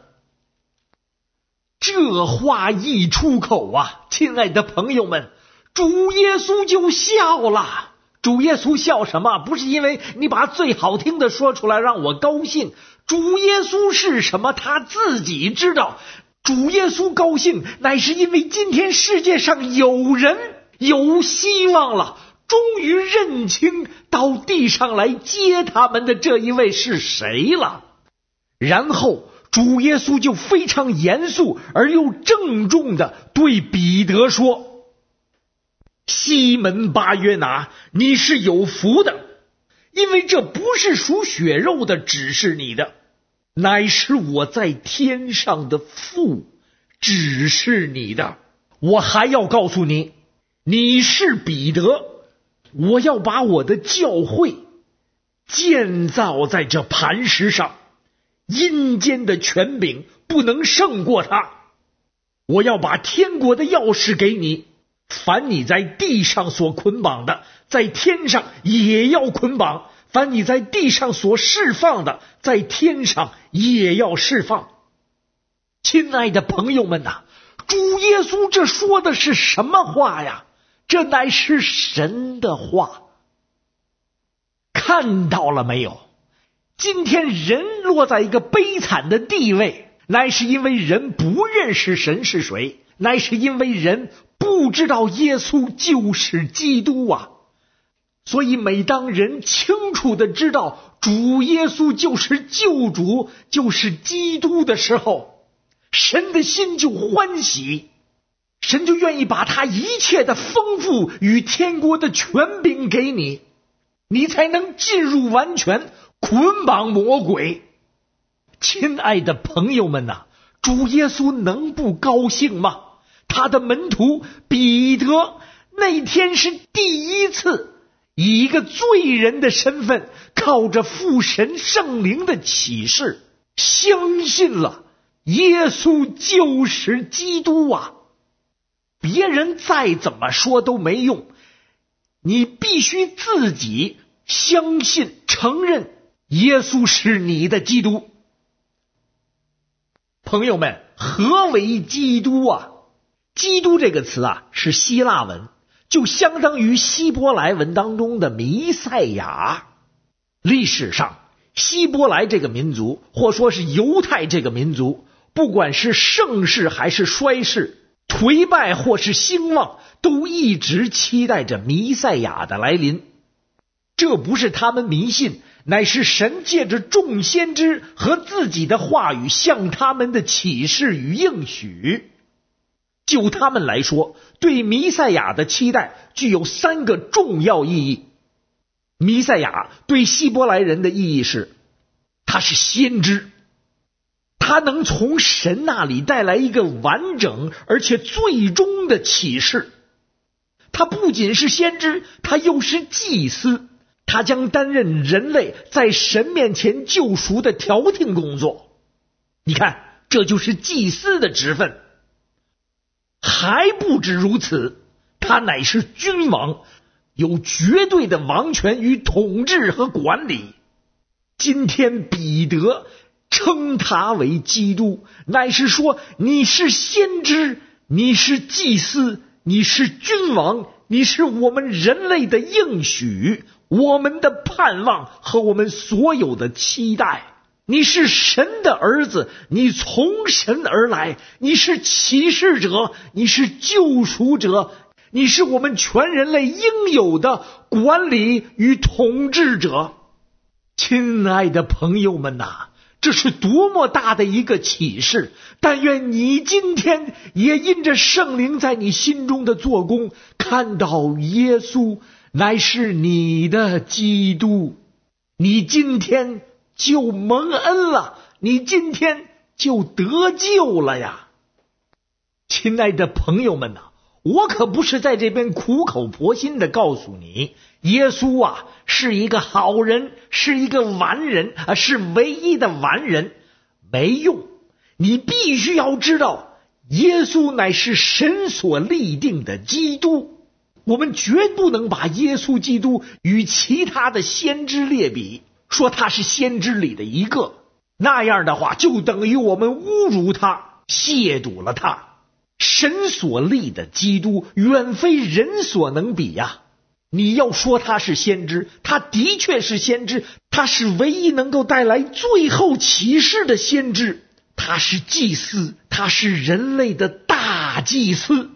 Speaker 3: 这话一出口啊，亲爱的朋友们，主耶稣就笑了。主耶稣笑什么？不是因为你把最好听的说出来让我高兴，主耶稣是什么他自己知道。主耶稣高兴乃是因为今天世界上有人有希望了，
Speaker 4: 终于认清到地上来接他们的这一位是谁了。然后主耶稣就非常严肃而又郑重地对彼得说：西门巴约拿，你是有福的，因为这不是属血肉的指示你的，乃是我在天上的父指示你的。我还要告诉你，你是彼得，我要把我的教会建造在这磐石上，阴间的权柄不能胜过他。我要把天国的钥匙给你，凡你在地上所捆绑的，在天上也要捆绑；凡你在地上所释放的，在天上也要释放。亲爱的朋友们呐，主耶稣这说的是什么话呀？这乃是神的话。看到了没有？今天人落在一个悲惨的地位，乃是因为人不认识神是谁，乃是因为人不知道耶稣就是基督啊。所以每当人清楚地知道主耶稣就是救主，就是基督的时候，神的心就欢喜，神就愿意把他一切的丰富与天国的权柄给你，你才能进入完全，捆绑魔鬼。亲爱的朋友们呐，主耶稣能不高兴吗？他的门徒彼得那天是第一次以一个罪人的身份，靠着父神圣灵的启示，相信了耶稣就是基督啊。别人再怎么说都没用，你必须自己相信承认耶稣是你的基督。朋友们，何为基督啊？基督这个词啊是希腊文，就相当于希伯来文当中的弥赛亚。历史上希伯来这个民族，或说是犹太这个民族，不管是盛世还是衰世，颓败或是兴旺，都一直期待着弥赛亚的来临。这不是他们迷信，乃是神借着众先知和自己的话语向他们的启示与应许。就他们来说，对弥赛亚的期待具有3个重要意义。弥赛亚对希伯来人的意义是，他是先知，他能从神那里带来一个完整而且最终的启示。他不仅是先知，他又是祭司，他将担任人类在神面前救赎的调停工作。你看，这就是祭司的职分。还不止如此，他乃是君王，有绝对的王权与统治和管理。今天彼得称他为基督，乃是说你是先知，你是祭司，你是君王，你是我们人类的应许，我们的盼望和我们所有的期待。你是神的儿子，你从神而来，你是启示者，你是救赎者，你是我们全人类应有的管理与统治者。亲爱的朋友们呐，这是多么大的一个启示！但愿你今天也因着圣灵在你心中的做工，看到耶稣乃是你的基督，你今天就蒙恩了，你今天就得救了呀。亲爱的朋友们呐，我可不是在这边苦口婆心的告诉你，耶稣啊是一个好人，是一个完人啊，是唯一的完人，没用。你必须要知道，耶稣乃是神所立定的基督。我们绝不能把耶稣基督与其他的先知列比，说他是先知里的一个，那样的话就等于我们侮辱他，亵渎了他。神所立的基督远非人所能比呀。你要说他是先知，他的确是先知，他是唯一能够带来最后启示的先知，他是祭司，他是人类的大祭司，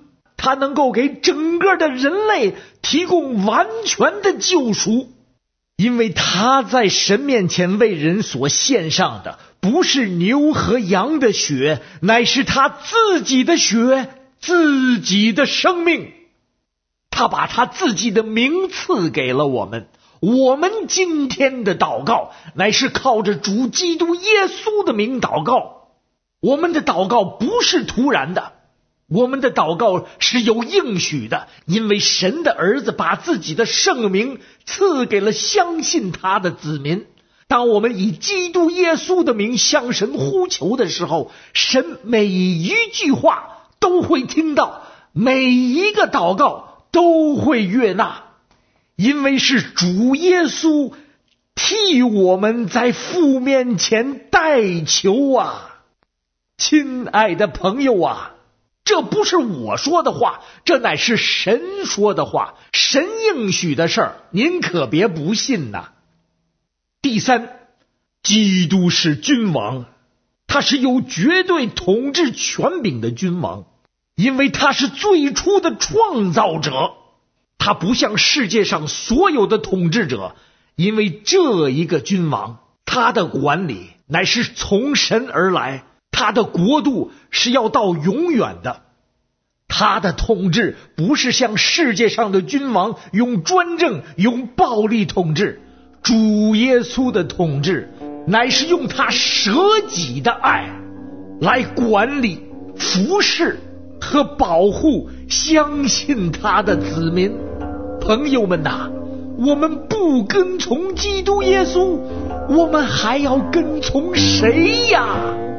Speaker 4: 他能够给整个的人类提供完全的救赎，因为他在神面前为人所献上的不是牛和羊的血，乃是他自己的血，自己的生命。他把他自己的名赐给了我们。我们今天的祷告乃是靠着主基督耶稣的名祷告。我们的祷告不是突然的，我们的祷告是有应许的，因为神的儿子把自己的圣名赐给了相信他的子民。当我们以基督耶稣的名向神呼求的时候，神每一句话都会听到，每一个祷告都会悦纳，因为是主耶稣替我们在父面前代求啊。亲爱的朋友啊，这不是我说的话，这乃是神说的话，神应许的事儿，您可别不信呐。第三，基督是君王，他是有绝对统治权柄的君王，因为他是最初的创造者。他不像世界上所有的统治者，因为这一个君王，他的管理乃是从神而来，他的国度是要到永远的。他的统治不是像世界上的君王用专政用暴力统治，主耶稣的统治乃是用他舍己的爱来管理服侍和保护相信他的子民。朋友们呐，我们不跟从基督耶稣，我们还要跟从谁呀？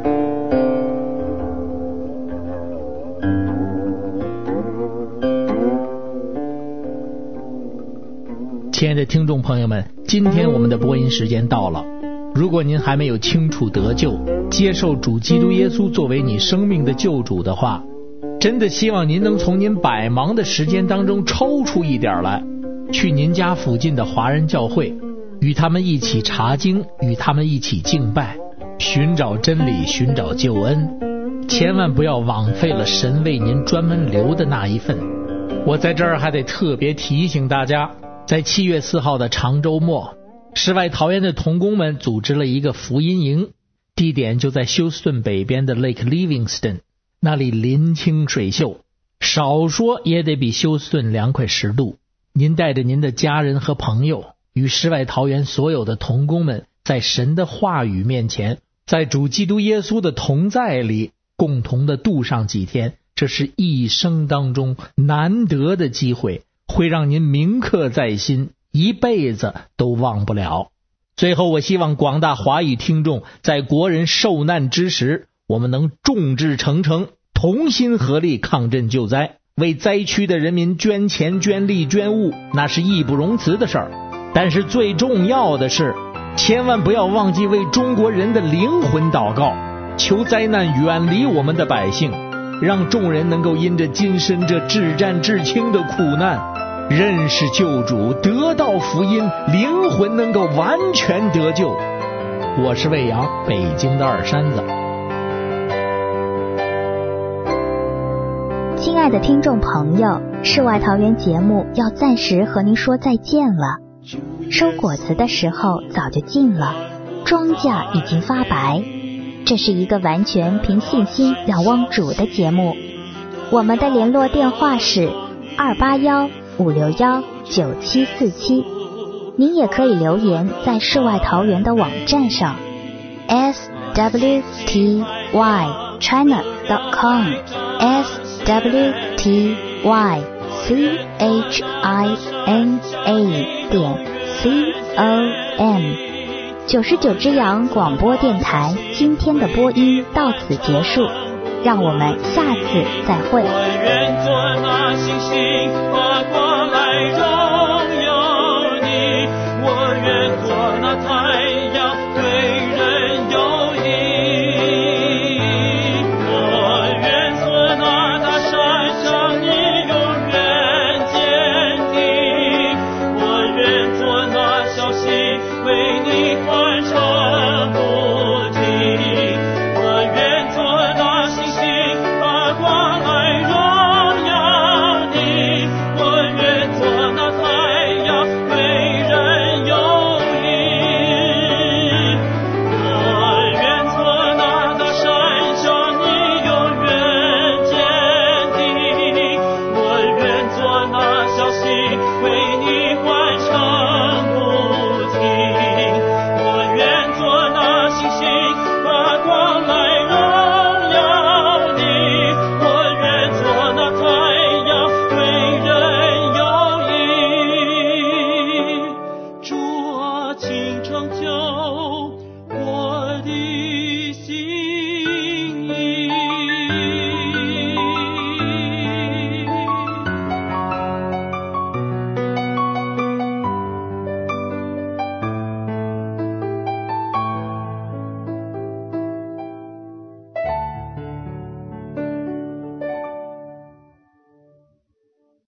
Speaker 3: 亲爱的听众朋友们，今天我们的播音时间到了。如果您还没有清楚得救，接受主基督耶稣作为你生命的救主的话，真的希望您能从您百忙的时间当中抽出一点来，去您家附近的华人教会，与他们一起查经，与他们一起敬拜，寻找真理，寻找救恩。千万不要枉费了神为您专门留的那一份。我在这儿还得特别提醒大家，在7月4号的长周末，世外桃源的同工们组织了一个福音营，地点就在休斯顿北边的 Lake Livingston， 那里林清水秀，少说也得比休斯顿凉快10度。您带着您的家人和朋友，与世外桃源所有的同工们，在神的话语面前，在主基督耶稣的同在里，共同的度上几天，这是一生当中难得的机会，会让您铭刻在心，一辈子都忘不了。最后，我希望广大华语听众在国人受难之时，我们能众志成城，同心合力抗震救灾，为灾区的人民捐钱捐力捐物，那是义不容辞的事儿。但是最重要的是，千万不要忘记为中国人的灵魂祷告，求灾难远离我们的百姓，让众人能够因着今生这至战至轻的苦难，认识救主，得到福音，灵魂能够完全得救。我是魏阳，北京的二山子。
Speaker 2: 亲爱的听众朋友，世外桃源节目要暂时和您说再见了。收果子的时候早就近了，庄稼已经发白。这是一个完全凭信心仰望主的节目。我们的联络电话是281-561-9747，您也可以留言在世外桃源的网站上 swtychina.com swtychina.com。 99只羊广播电台今天的播音到此结束，让我们下次再会。
Speaker 5: 我愿做那星星，划过来